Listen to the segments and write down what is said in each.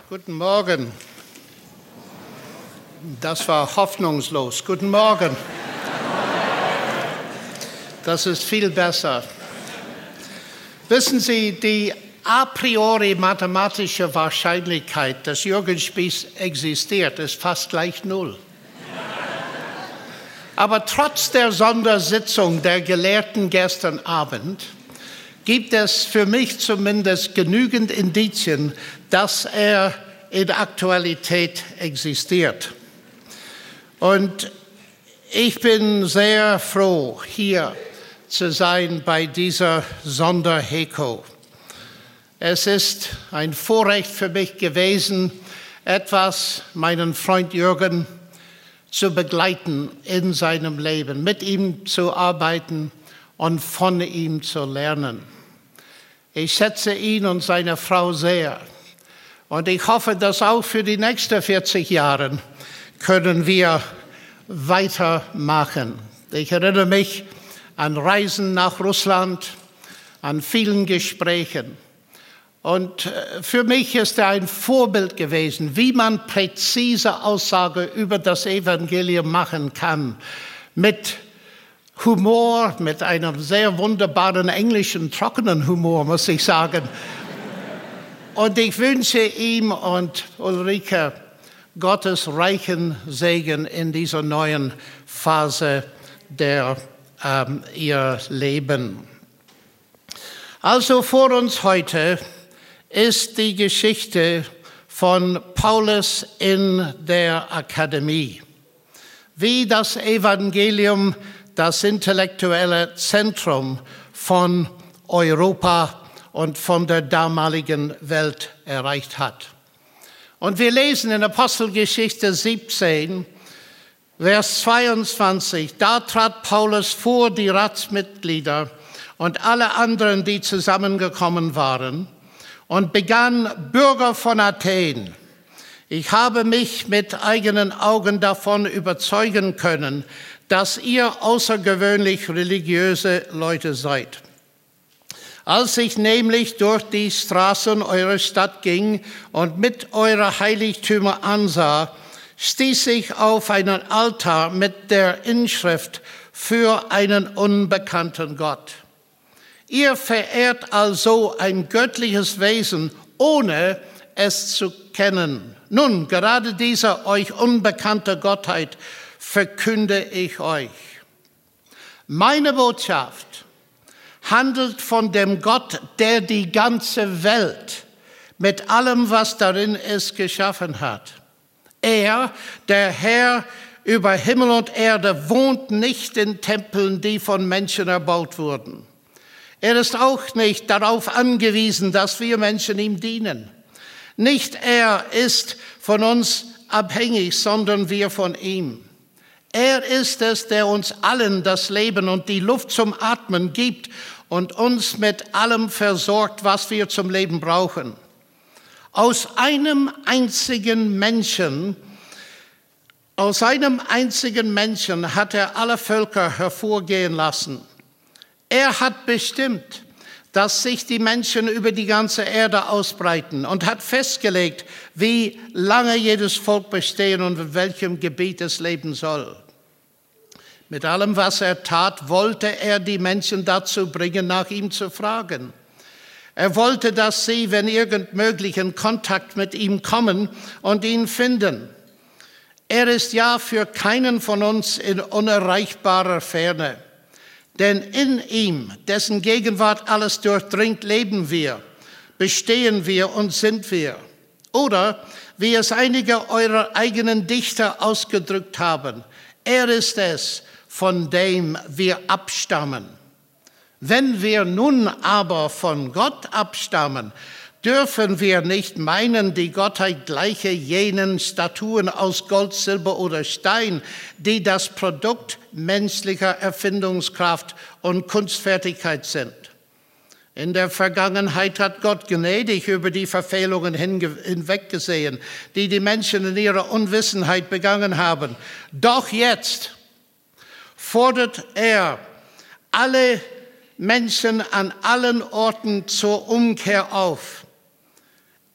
Guten Morgen. Das war hoffnungslos. Guten Morgen. Das ist viel besser. Wissen Sie, die a priori mathematische Wahrscheinlichkeit, dass Jürgen Spieß existiert, ist fast gleich 0. Aber trotz der Sondersitzung der Gelehrten gestern Abend gibt es für mich zumindest genügend Indizien, dass er in Aktualität existiert. Und ich bin sehr froh, hier zu sein bei dieser Sonderheko. Es ist ein Vorrecht für mich gewesen, meinen Freund Jürgen zu begleiten in seinem Leben, mit ihm zu arbeiten und von ihm zu lernen. Ich schätze ihn und seine Frau sehr und ich hoffe, dass auch für die nächsten 40 Jahre können wir weitermachen. Ich erinnere mich an Reisen nach Russland, an vielen Gesprächen. Und für mich ist er ein Vorbild gewesen, wie man präzise Aussage über das Evangelium machen kann. Mit Humor, mit einem sehr wunderbaren englischen, trockenen Humor, muss ich sagen. Und ich wünsche ihm und Ulrike Gottes reichen Segen in dieser neuen Phase ihr Leben. Also vor uns heute ist die Geschichte von Paulus in der Akademie, wie das Evangelium das intellektuelle Zentrum von Europa und von der damaligen Welt erreicht hat. Und wir lesen in Apostelgeschichte 17, Vers 22, da trat Paulus vor die Ratsmitglieder und alle anderen, die zusammengekommen waren, und begann: Bürger von Athen, ich habe mich mit eigenen Augen davon überzeugen können, dass ihr außergewöhnlich religiöse Leute seid. Als ich nämlich durch die Straßen eurer Stadt ging und mit eurer Heiligtümer ansah, stieß ich auf einen Altar mit der Inschrift für einen unbekannten Gott. Ihr verehrt also ein göttliches Wesen, ohne es zu kennen. Nun, gerade dieser euch unbekannte Gottheit verkünde ich euch. Meine Botschaft handelt von dem Gott, der die ganze Welt mit allem, was darin ist, geschaffen hat. Er, der Herr über Himmel und Erde, wohnt nicht in Tempeln, die von Menschen erbaut wurden. Er ist auch nicht darauf angewiesen, dass wir Menschen ihm dienen. Nicht er ist von uns abhängig, sondern wir von ihm. Er ist es, der uns allen das Leben und die Luft zum Atmen gibt und uns mit allem versorgt, was wir zum Leben brauchen. Aus einem einzigen Menschen hat er alle Völker hervorgehen lassen. Er hat bestimmt, dass sich die Menschen über die ganze Erde ausbreiten und hat festgelegt, wie lange jedes Volk bestehen und in welchem Gebiet es leben soll. Mit allem, was er tat, wollte er die Menschen dazu bringen, nach ihm zu fragen. Er wollte, dass sie, wenn irgend möglich, in Kontakt mit ihm kommen und ihn finden. Er ist ja für keinen von uns in unerreichbarer Ferne. Denn in ihm, dessen Gegenwart alles durchdringt, leben wir, bestehen wir und sind wir. Oder, wie es einige eurer eigenen Dichter ausgedrückt haben, er ist es, von dem wir abstammen. Wenn wir nun aber von Gott abstammen, dürfen wir nicht meinen, die Gottheit gleiche jenen Statuen aus Gold, Silber oder Stein, die das Produkt menschlicher Erfindungskraft und Kunstfertigkeit sind. In der Vergangenheit hat Gott gnädig über die Verfehlungen hinweggesehen, die die Menschen in ihrer Unwissenheit begangen haben. Doch jetzt fordert er alle Menschen an allen Orten zur Umkehr auf.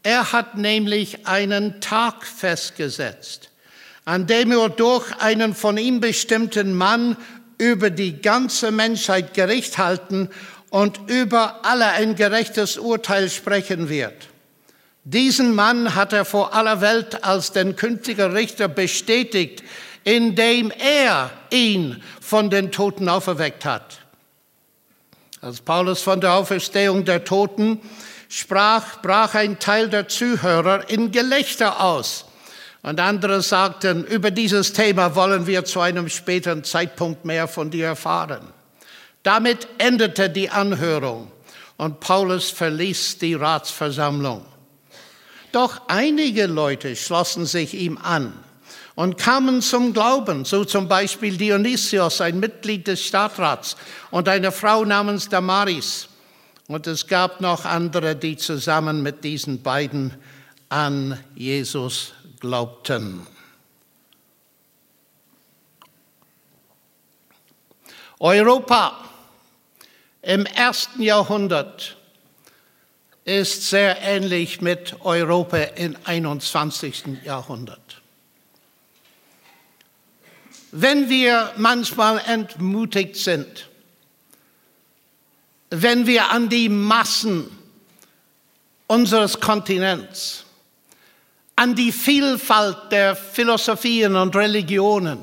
Er hat nämlich einen Tag festgesetzt, an dem er durch einen von ihm bestimmten Mann über die ganze Menschheit Gericht halten und über alle ein gerechtes Urteil sprechen wird. Diesen Mann hat er vor aller Welt als den künftigen Richter bestätigt, indem er ihn von den Toten auferweckt hat. Als Paulus von der Auferstehung der Toten sprach, brach ein Teil der Zuhörer in Gelächter aus. Und andere sagten, über dieses Thema wollen wir zu einem späteren Zeitpunkt mehr von dir erfahren. Damit endete die Anhörung und Paulus verließ die Ratsversammlung. Doch einige Leute schlossen sich ihm an und kamen zum Glauben, so zum Beispiel Dionysios, ein Mitglied des Stadtrats, und eine Frau namens Damaris. Und es gab noch andere, die zusammen mit diesen beiden an Jesus glaubten. Europa im 1. Jahrhundert ist sehr ähnlich mit Europa im 21. Jahrhundert. Wenn wir manchmal entmutigt sind, wenn wir an die Massen unseres Kontinents, an die Vielfalt der Philosophien und Religionen,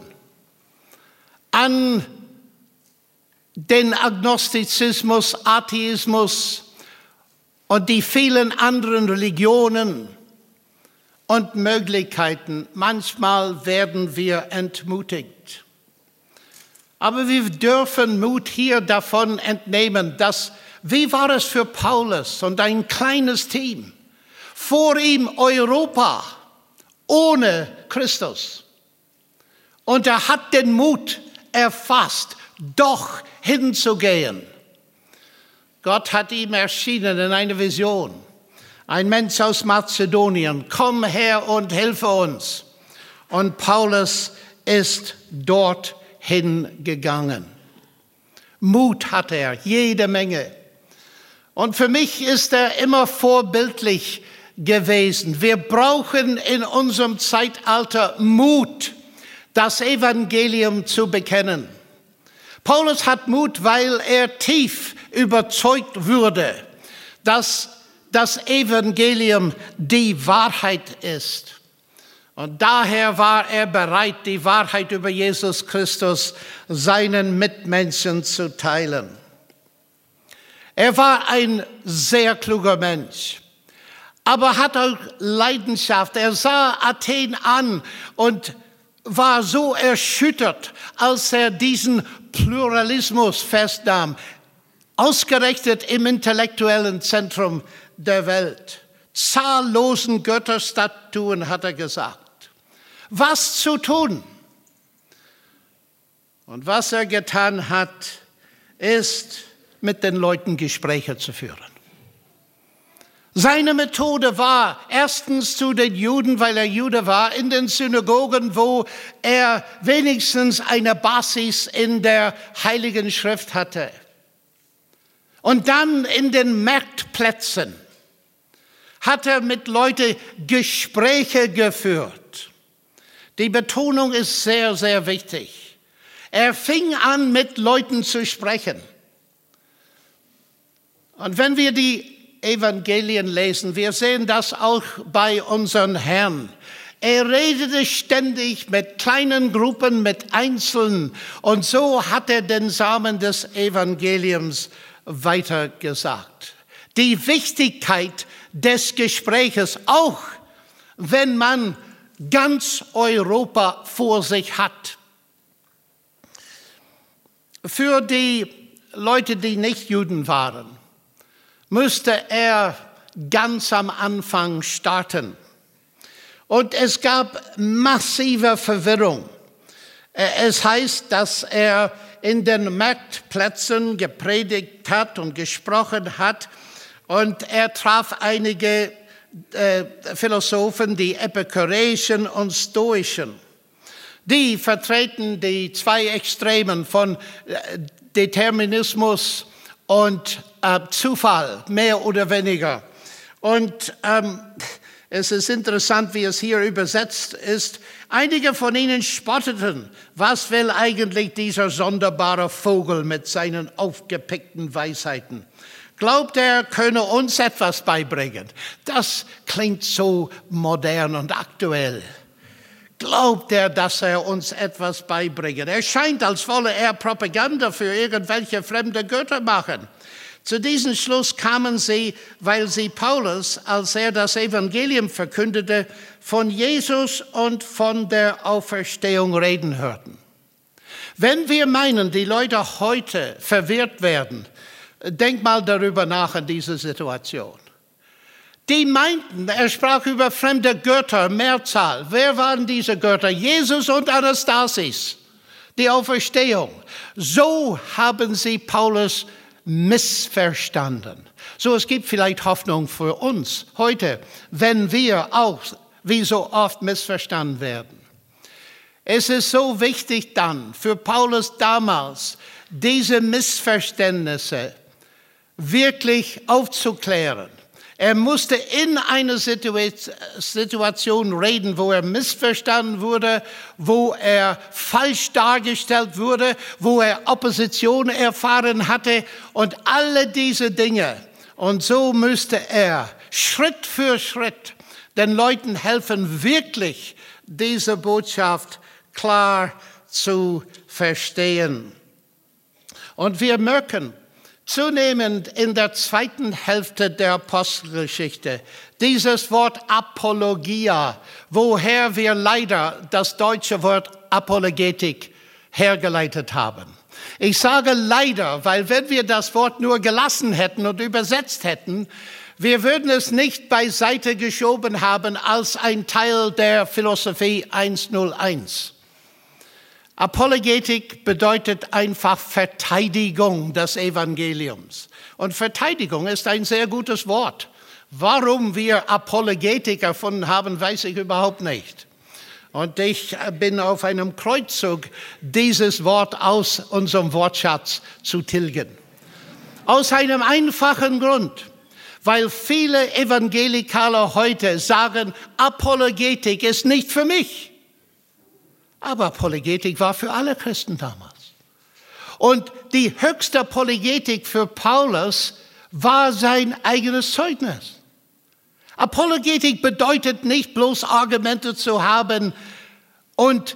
an den Agnostizismus, Atheismus und die vielen anderen Religionen und Möglichkeiten, manchmal werden wir entmutigt. Aber wir dürfen Mut hier davon entnehmen, dass, wie war es für Paulus und ein kleines Team, vor ihm Europa ohne Christus. Und er hat den Mut erfasst, doch hinzugehen. Gott hat ihm erschienen in einer Vision. Ein Mensch aus Mazedonien, komm her und hilfe uns. Und Paulus ist dorthin gegangen. Mut hat er, jede Menge. Und für mich ist er immer vorbildlich gewesen. Wir brauchen in unserem Zeitalter Mut, das Evangelium zu bekennen. Paulus hat Mut, weil er tief überzeugt wurde, dass das Evangelium die Wahrheit ist. Und daher war er bereit, die Wahrheit über Jesus Christus seinen Mitmenschen zu teilen. Er war ein sehr kluger Mensch, aber hat auch Leidenschaft. Er sah Athen an und war so erschüttert, als er diesen Pluralismus festnahm, ausgerechnet im intellektuellen Zentrum der Welt. Zahllosen Götterstatuen, hat er gesagt. Was zu tun? Und was er getan hat, ist, mit den Leuten Gespräche zu führen. Seine Methode war erstens zu den Juden, weil er Jude war, in den Synagogen, wo er wenigstens eine Basis in der Heiligen Schrift hatte. Und dann in den Marktplätzen hat er mit Leuten Gespräche geführt. Die Betonung ist sehr, sehr wichtig. Er fing an, mit Leuten zu sprechen. Und wenn wir die Evangelien lesen, wir sehen das auch bei unserem Herrn. Er redete ständig mit kleinen Gruppen, mit Einzelnen. Und so hat er den Samen des Evangeliums weitergesagt. Die Wichtigkeit des Gespräches, auch wenn man ganz Europa vor sich hat. Für die Leute, die nicht Juden waren, musste er ganz am Anfang starten. Und es gab massive Verwirrung. Es heißt, dass er in den Marktplätzen gepredigt hat und gesprochen hat. Und er traf einige Philosophen, die Epikureischen und Stoischen. Die vertreten die zwei Extremen von Determinismus und Zufall, mehr oder weniger. Und es ist interessant, wie es hier übersetzt ist. Einige von ihnen spotteten, was will eigentlich dieser sonderbare Vogel mit seinen aufgepickten Weisheiten? Glaubt er könne uns etwas beibringen? Das klingt so modern und aktuell. Glaubt er, dass er uns etwas beibringt? Er scheint, als wolle er Propaganda für irgendwelche fremde Götter machen. Zu diesem Schluss kamen sie, weil sie Paulus, als er das Evangelium verkündete, von Jesus und von der Auferstehung reden hörten. Wenn wir meinen, die Leute heute verwirrt werden, denk mal darüber nach in dieser Situation. Die meinten, er sprach über fremde Götter, Mehrzahl. Wer waren diese Götter? Jesus und Anastasis, die Auferstehung. So haben sie Paulus missverstanden. So, es gibt vielleicht Hoffnung für uns heute, wenn wir auch wie so oft missverstanden werden. Es ist so wichtig dann für Paulus damals, diese Missverständnisse wirklich aufzuklären. Er musste in einer Situation reden, wo er missverstanden wurde, wo er falsch dargestellt wurde, wo er Opposition erfahren hatte und alle diese Dinge. Und so müsste er Schritt für Schritt den Leuten helfen, wirklich diese Botschaft klar zu verstehen. Und wir merken, zunehmend in der zweiten Hälfte der Apostelgeschichte, dieses Wort Apologia, woher wir leider das deutsche Wort Apologetik hergeleitet haben. Ich sage leider, weil wenn wir das Wort nur gelassen hätten und übersetzt hätten, wir würden es nicht beiseite geschoben haben als ein Teil der Philosophie 101. Apologetik bedeutet einfach Verteidigung des Evangeliums. Und Verteidigung ist ein sehr gutes Wort. Warum wir Apologetik erfunden haben, weiß ich überhaupt nicht. Und ich bin auf einem Kreuzzug, dieses Wort aus unserem Wortschatz zu tilgen. Aus einem einfachen Grund. Weil viele Evangelikale heute sagen, Apologetik ist nicht für mich. Aber Apologetik war für alle Christen damals. Und die höchste Apologetik für Paulus war sein eigenes Zeugnis. Apologetik bedeutet nicht bloß Argumente zu haben und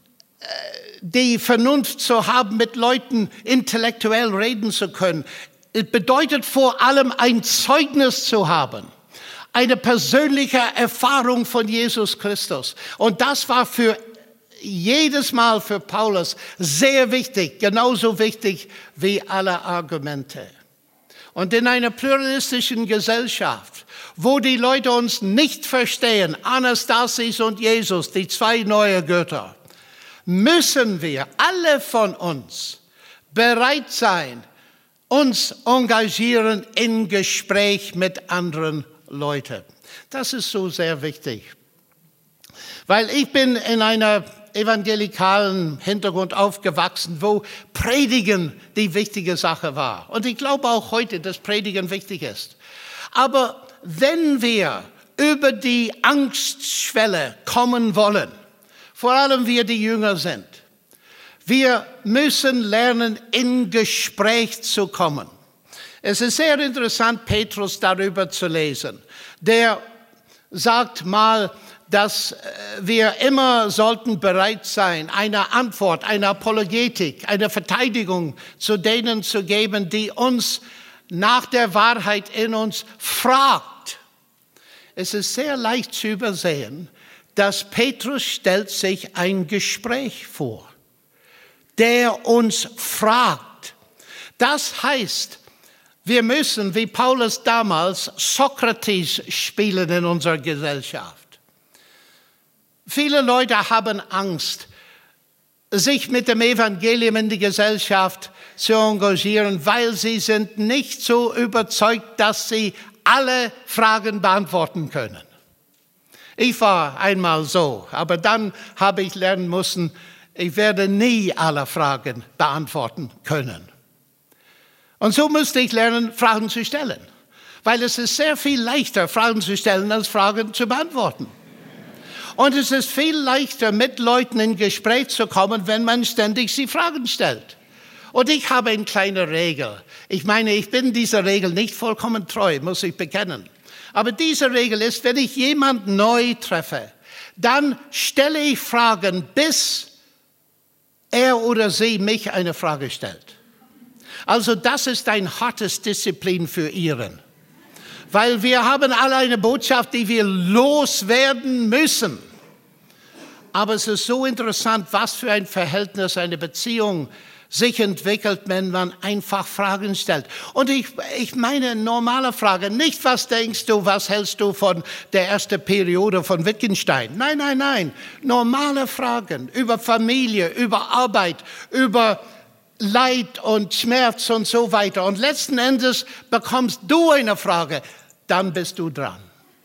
die Vernunft zu haben, mit Leuten intellektuell reden zu können. Es bedeutet vor allem ein Zeugnis zu haben. Eine persönliche Erfahrung von Jesus Christus. Und das war für jedes Mal für Paulus sehr wichtig, genauso wichtig wie alle Argumente. Und in einer pluralistischen Gesellschaft, wo die Leute uns nicht verstehen, Anastasis und Jesus, die zwei neue Götter, müssen wir, alle von uns, bereit sein, uns engagieren in Gespräch mit anderen Leuten. Das ist so sehr wichtig. Weil ich bin in einer evangelikalen Hintergrund aufgewachsen, wo Predigen die wichtige Sache war. Und ich glaube auch heute, dass Predigen wichtig ist. Aber wenn wir über die Angstschwelle kommen wollen, vor allem wir, die jünger sind, wir müssen lernen, in Gespräch zu kommen. Es ist sehr interessant, Petrus darüber zu lesen. Der sagt mal, dass wir immer sollten bereit sein, eine Antwort, eine Apologetik, eine Verteidigung zu denen zu geben, die uns nach der Wahrheit in uns fragt. Es ist sehr leicht zu übersehen, dass Petrus stellt sich ein Gespräch vor, der uns fragt. Das heißt, wir müssen, wie Paulus damals, Sokrates spielen in unserer Gesellschaft. Viele Leute haben Angst, sich mit dem Evangelium in die Gesellschaft zu engagieren, weil sie sind nicht so überzeugt, dass sie alle Fragen beantworten können. Ich war einmal so, aber dann habe ich lernen müssen, ich werde nie alle Fragen beantworten können. Und so musste ich lernen, Fragen zu stellen. Weil es ist sehr viel leichter, Fragen zu stellen, als Fragen zu beantworten. Und es ist viel leichter, mit Leuten in Gespräch zu kommen, wenn man ständig sie Fragen stellt. Und ich habe eine kleine Regel. Ich meine, ich bin dieser Regel nicht vollkommen treu, muss ich bekennen. Aber diese Regel ist, wenn ich jemanden neu treffe, dann stelle ich Fragen, bis er oder sie mich eine Frage stellt. Also das ist ein hartes Disziplin für Iren. Weil wir haben alle eine Botschaft, die wir loswerden müssen. Aber es ist so interessant, was für ein Verhältnis, eine Beziehung sich entwickelt, wenn man einfach Fragen stellt. Und ich meine normale Fragen, nicht was denkst du, was hältst du von der ersten Periode von Wittgenstein. Nein, nein, nein. Normale Fragen über Familie, über Arbeit, über Leid und Schmerz und so weiter. Und letzten Endes bekommst du eine Frage, dann bist du dran.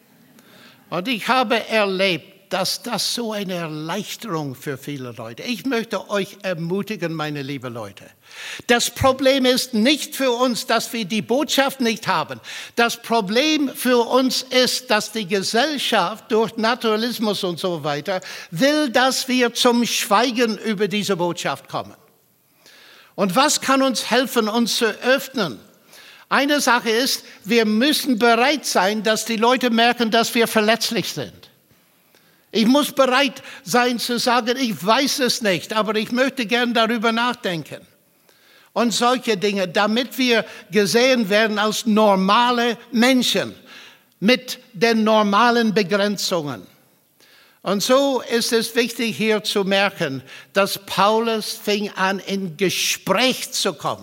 Und ich habe erlebt, dass das so eine Erleichterung für viele Leute. Ich möchte euch ermutigen, meine lieben Leute. Das Problem ist nicht für uns, dass wir die Botschaft nicht haben. Das Problem für uns ist, dass die Gesellschaft durch Naturalismus und so weiter will, dass wir zum Schweigen über diese Botschaft kommen. Und was kann uns helfen, uns zu öffnen? Eine Sache ist, wir müssen bereit sein, dass die Leute merken, dass wir verletzlich sind. Ich muss bereit sein zu sagen, ich weiß es nicht, aber ich möchte gern darüber nachdenken. Und solche Dinge, damit wir gesehen werden als normale Menschen mit den normalen Begrenzungen. Und so ist es wichtig hier zu merken, dass Paulus fing an, in Gespräch zu kommen.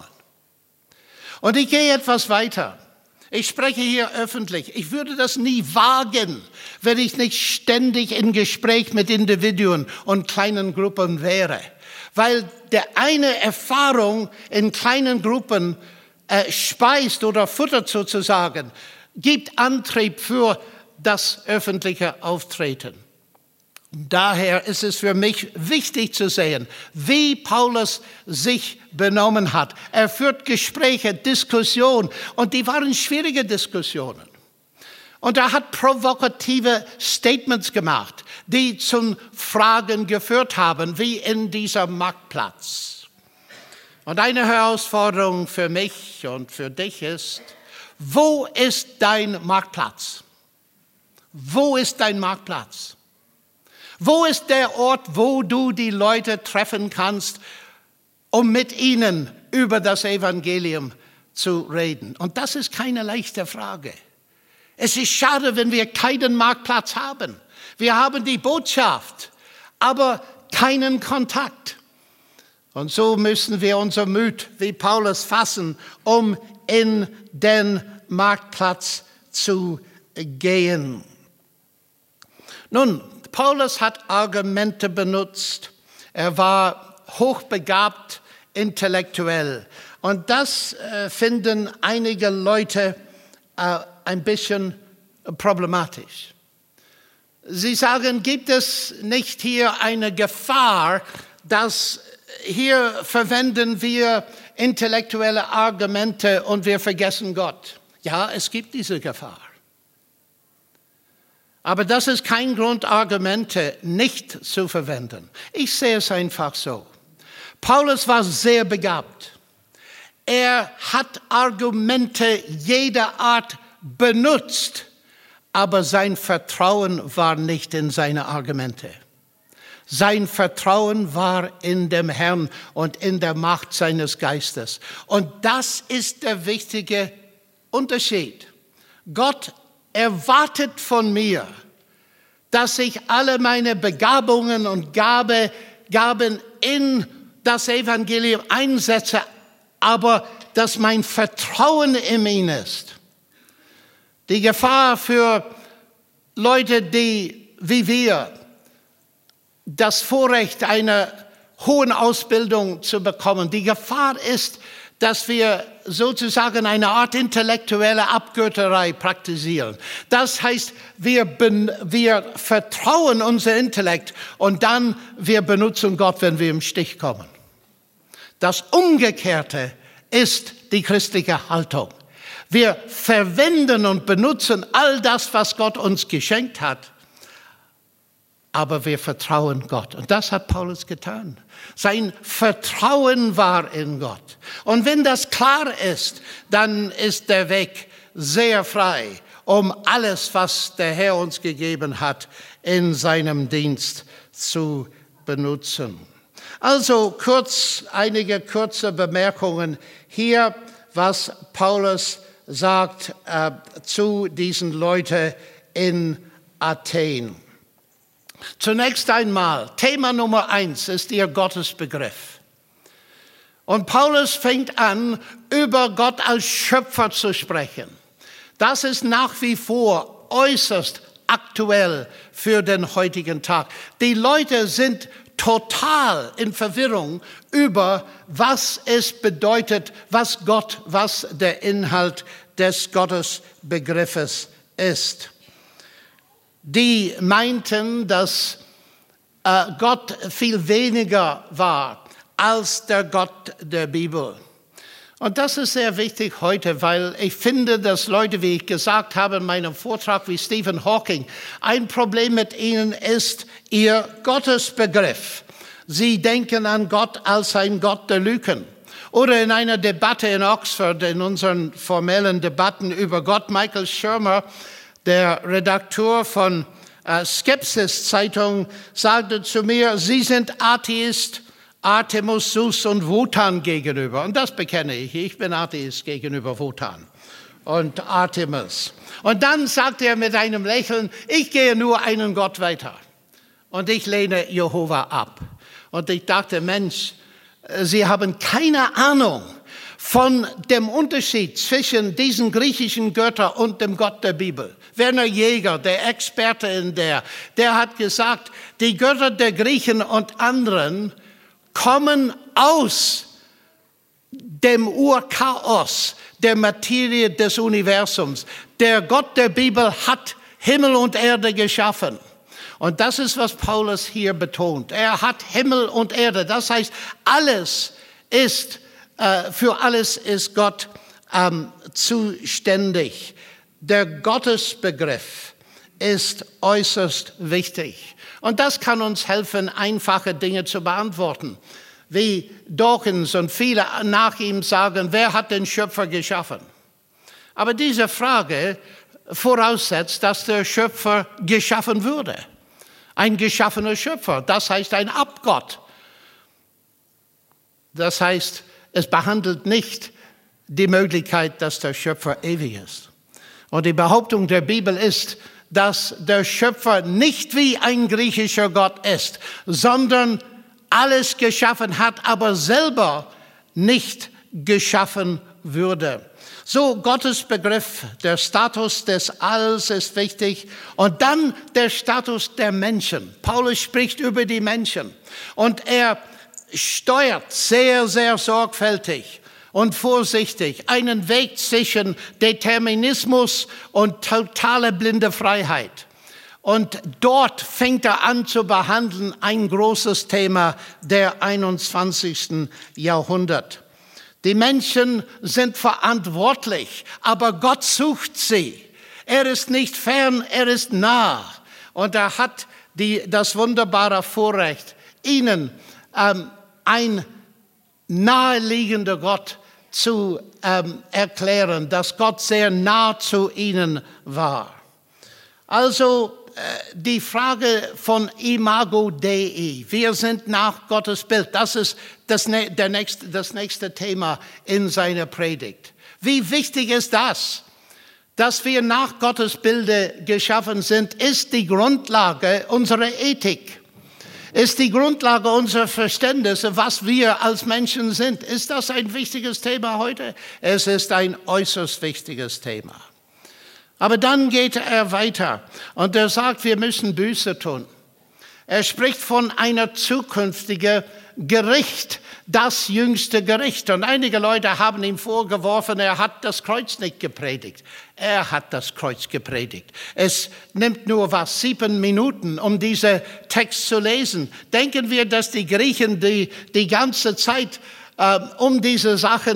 Und ich gehe etwas weiter. Ich spreche hier öffentlich. Ich würde das nie wagen, wenn ich nicht ständig in Gespräch mit Individuen und kleinen Gruppen wäre. Weil der eine Erfahrung in kleinen Gruppen speist oder futtert sozusagen, gibt Antrieb für das öffentliche Auftreten. Daher ist es für mich wichtig zu sehen, wie Paulus sich benommen hat. Er führt Gespräche, Diskussionen und die waren schwierige Diskussionen. Und er hat provokative Statements gemacht, die zu Fragen geführt haben, wie in dieser Marktplatz. Und eine Herausforderung für mich und für dich ist, wo ist dein Marktplatz? Wo ist dein Marktplatz? Wo ist der Ort, wo du die Leute treffen kannst, um mit ihnen über das Evangelium zu reden? Und das ist keine leichte Frage. Es ist schade, wenn wir keinen Marktplatz haben. Wir haben die Botschaft, aber keinen Kontakt. Und so müssen wir unser Mut wie Paulus fassen, um in den Marktplatz zu gehen. Nun, Paulus hat Argumente benutzt. Er war hochbegabt intellektuell. Und das finden einige Leute ein bisschen problematisch. Sie sagen, gibt es nicht hier eine Gefahr, dass hier verwenden wir intellektuelle Argumente und wir vergessen Gott? Ja, es gibt diese Gefahr. Aber das ist kein Grund, Argumente nicht zu verwenden. Ich sehe es einfach so. Paulus war sehr begabt. Er hat Argumente jeder Art benutzt, aber sein Vertrauen war nicht in seine Argumente. Sein Vertrauen war in dem Herrn und in der Macht seines Geistes. Und das ist der wichtige Unterschied. Gott erwartet von mir, dass ich alle meine Begabungen und Gaben in das Evangelium einsetze, aber dass mein Vertrauen in ihn ist. Die Gefahr für Leute, die wie wir das Vorrecht einer hohen Ausbildung zu bekommen, die Gefahr ist, dass wir sozusagen eine Art intellektuelle Abgötterei praktizieren. Das heißt, wir vertrauen unser Intellekt und dann wir benutzen Gott, wenn wir im Stich kommen. Das Umgekehrte ist die christliche Haltung. Wir verwenden und benutzen all das, was Gott uns geschenkt hat. Aber wir vertrauen Gott. Und das hat Paulus getan. Sein Vertrauen war in Gott. Und wenn das klar ist, dann ist der Weg sehr frei, um alles, was der Herr uns gegeben hat, in seinem Dienst zu benutzen. Also einige kurze Bemerkungen hier, was Paulus sagt zu diesen Leuten in Athen. Zunächst einmal, Thema Nummer 1 ist ihr Gottesbegriff. Und Paulus fängt an, über Gott als Schöpfer zu sprechen. Das ist nach wie vor äußerst aktuell für den heutigen Tag. Die Leute sind total in Verwirrung über, was es bedeutet, was der Inhalt des Gottesbegriffes ist. Die meinten, dass Gott viel weniger war als der Gott der Bibel. Und das ist sehr wichtig heute, weil ich finde, dass Leute, wie ich gesagt habe in meinem Vortrag, wie Stephen Hawking, ein Problem mit ihnen ist ihr Gottesbegriff. Sie denken an Gott als ein Gott der Lügen. Oder in einer Debatte in Oxford, in unseren formellen Debatten über Gott, Michael Shermer, der Redakteur von Skepsis-Zeitung, sagte zu mir, Sie sind Atheist, Artemis, Zeus und Wotan gegenüber. Und das bekenne ich. Ich bin Atheist gegenüber Wotan und Artemis. Und dann sagte er mit einem Lächeln, ich gehe nur einen Gott weiter. Und ich lehne Jehova ab. Und ich dachte, Mensch, Sie haben keine Ahnung von dem Unterschied zwischen diesen griechischen Göttern und dem Gott der Bibel. Werner Jäger, der Experte in der hat gesagt, die Götter der Griechen und anderen kommen aus dem Urchaos der Materie des Universums. Der Gott der Bibel hat Himmel und Erde geschaffen. Und das ist, was Paulus hier betont. Er hat Himmel und Erde. Das heißt, für alles ist Gott zuständig. Der Gottesbegriff ist äußerst wichtig. Und das kann uns helfen, einfache Dinge zu beantworten. Wie Dawkins und viele nach ihm sagen, wer hat den Schöpfer geschaffen? Aber diese Frage voraussetzt, dass der Schöpfer geschaffen würde. Ein geschaffener Schöpfer, das heißt ein Abgott. Das heißt, es behandelt nicht die Möglichkeit, dass der Schöpfer ewig ist. Und die Behauptung der Bibel ist, dass der Schöpfer nicht wie ein griechischer Gott ist, sondern alles geschaffen hat, aber selber nicht geschaffen würde. So, Gottes Begriff, der Status des Alls ist wichtig. Und dann der Status der Menschen. Paulus spricht über die Menschen. Und er steuert sehr, sehr sorgfältig und vorsichtig einen Weg zwischen Determinismus und totale blinde Freiheit. Und dort fängt er an zu behandeln ein großes Thema der 21. Jahrhundert. Die Menschen sind verantwortlich, aber Gott sucht sie. Er ist nicht fern, er ist nah. Und er hat das wunderbare Vorrecht, ihnen ein naheliegender Gott zu erklären, dass Gott sehr nah zu ihnen war. Also die Frage von Imago Dei, wir sind nach Gottes Bild, das ist das nächste Thema in seiner Predigt. Wie wichtig ist das? Dass wir nach Gottes Bilde geschaffen sind, ist die Grundlage unserer Ethik. Ist die Grundlage unserer Verständnisse, was wir als Menschen sind. Ist das ein wichtiges Thema heute? Es ist ein äußerst wichtiges Thema. Aber dann geht er weiter und er sagt, wir müssen Buße tun. Er spricht von einer zukünftigen Gericht, das jüngste Gericht. Und einige Leute haben ihm vorgeworfen, er hat das Kreuz nicht gepredigt. Er hat das Kreuz gepredigt. Es nimmt nur 7 Minuten, um diesen Text zu lesen. Denken wir, dass die Griechen die ganze Zeit um diese Sachen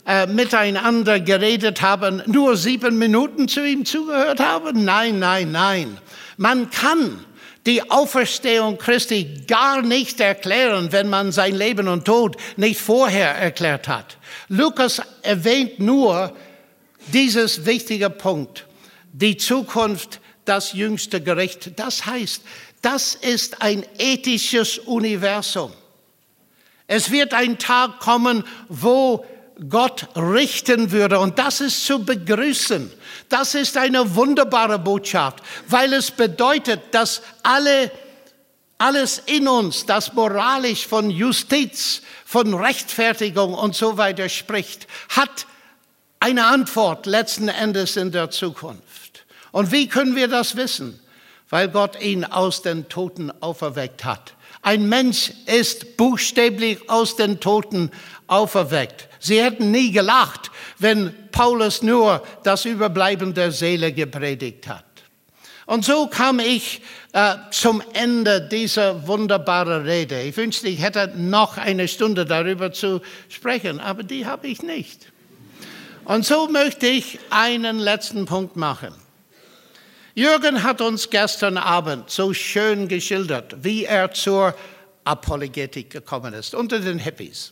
miteinander geredet haben, nur 7 Minuten zu ihm zugehört haben? Nein, nein, nein. Man kann die Auferstehung Christi gar nicht erklären, wenn man sein Leben und Tod nicht vorher erklärt hat. Lukas erwähnt nur dieses wichtige Punkt, die Zukunft, das jüngste Gericht. Das heißt, das ist ein ethisches Universum. Es wird ein Tag kommen, wo Gott richten würde, und das ist zu begrüßen. Das ist eine wunderbare Botschaft, weil es bedeutet, dass alles in uns, das moralisch von Justiz, von Rechtfertigung und so weiter spricht, hat eine Antwort letzten Endes in der Zukunft. Und wie können wir das wissen? Weil Gott ihn aus den Toten auferweckt hat. Ein Mensch ist buchstäblich aus den Toten auferweckt. Sie hätten nie gelacht, wenn Paulus nur das Überbleiben der Seele gepredigt hat. Und so kam ich zum Ende dieser wunderbaren Rede. Ich wünschte, ich hätte noch eine Stunde darüber zu sprechen, aber die habe ich nicht. Und so möchte ich einen letzten Punkt machen. Jürgen hat uns gestern Abend so schön geschildert, wie er zur Apologetik gekommen ist, unter den Hippies.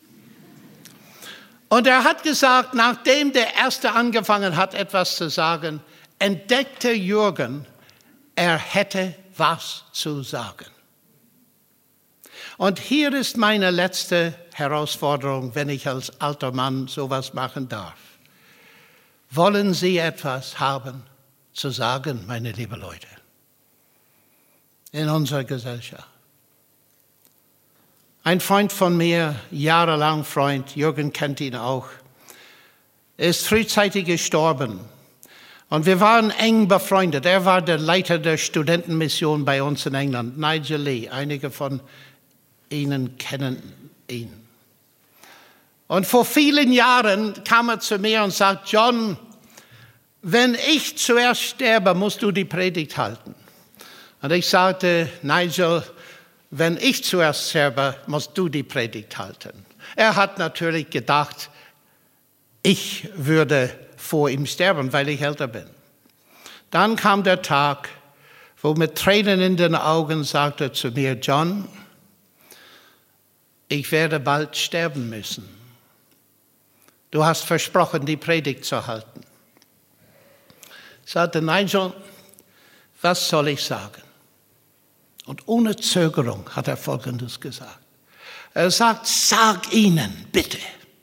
Und er hat gesagt, nachdem der Erste angefangen hat, etwas zu sagen, entdeckte Jürgen, er hätte was zu sagen. Und hier ist meine letzte Herausforderung, wenn ich als alter Mann sowas machen darf. Wollen Sie etwas haben zu sagen, meine lieben Leute, in unserer Gesellschaft? Ein Freund von mir, jahrelang Freund, Jürgen kennt ihn auch, ist frühzeitig gestorben. Und wir waren eng befreundet. Er war der Leiter der Studentenmission bei uns in England, Nigel Lee. Einige von Ihnen kennen ihn. Und vor vielen Jahren kam er zu mir und sagte, John, wenn ich zuerst sterbe, musst du die Predigt halten. Und ich sagte, Nigel, wenn ich zuerst sterbe, musst du die Predigt halten. Er hat natürlich gedacht, ich würde vor ihm sterben, weil ich älter bin. Dann kam der Tag, wo mit Tränen in den Augen sagte er zu mir, John, ich werde bald sterben müssen. Du hast versprochen, die Predigt zu halten. Ich sagte, Nigel, was soll ich sagen? Und ohne Zögerung hat er Folgendes gesagt. Er sagt, sag ihnen bitte,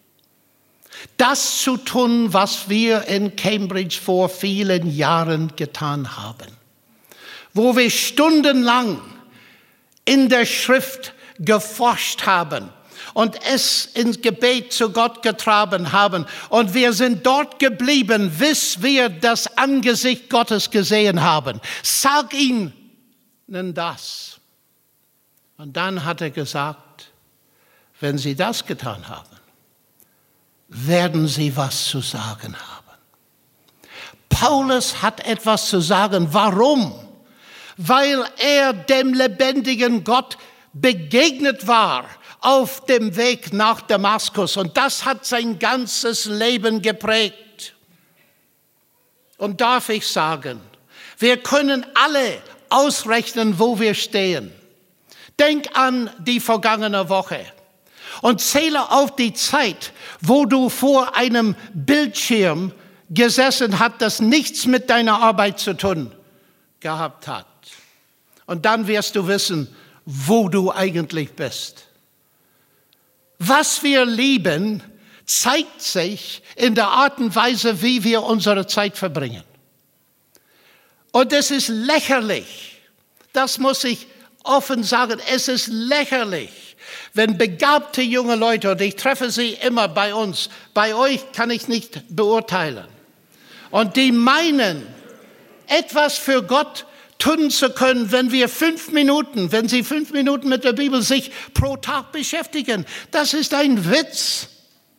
das zu tun, was wir in Cambridge vor vielen Jahren getan haben, wo wir stundenlang in der Schrift geforscht haben und es ins Gebet zu Gott getragen haben. Und wir sind dort geblieben, bis wir das Angesicht Gottes gesehen haben. Sag ihnen das. Und dann hat er gesagt, wenn sie das getan haben, werden sie was zu sagen haben. Paulus hat etwas zu sagen. Warum? Weil er dem lebendigen Gott begegnet war auf dem Weg nach Damaskus. Und das hat sein ganzes Leben geprägt. Und darf ich sagen, wir können alle ausrechnen, wo wir stehen. Denk an die vergangene Woche und zähle auf die Zeit, wo du vor einem Bildschirm gesessen hast, das nichts mit deiner Arbeit zu tun gehabt hat. Und dann wirst du wissen, wo du eigentlich bist. Was wir lieben, zeigt sich in der Art und Weise, wie wir unsere Zeit verbringen. Und es ist lächerlich, das muss ich offen sagen, es ist lächerlich, wenn begabte junge Leute, und ich treffe sie immer bei uns, bei euch kann ich nicht beurteilen, und die meinen, etwas für Gott tun zu können, wenn sie 5 Minuten mit der Bibel sich pro Tag beschäftigen. Das ist ein Witz.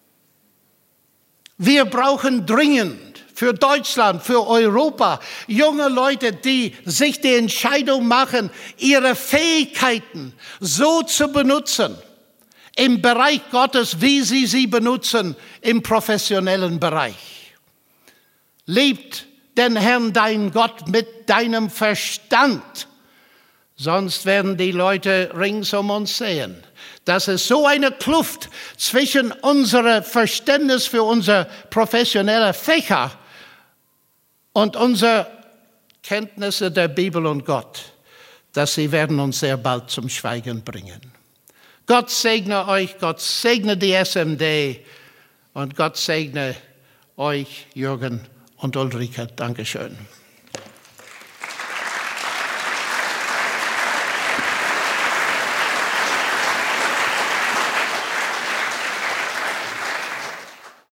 Wir brauchen dringend für Deutschland, für Europa, junge Leute, die sich die Entscheidung machen, ihre Fähigkeiten so zu benutzen, im Bereich Gottes, wie sie benutzen im professionellen Bereich. Liebt den Herrn, dein Gott, mit deinem Verstand. Sonst werden die Leute rings um uns sehen, dass es so eine Kluft zwischen unserem Verständnis für unsere professionellen Fächer und unsere Kenntnisse der Bibel und Gott, dass sie werden uns sehr bald zum Schweigen bringen. Gott segne euch, Gott segne die SMD und Gott segne euch, Jürgen und Ulrike. Dankeschön.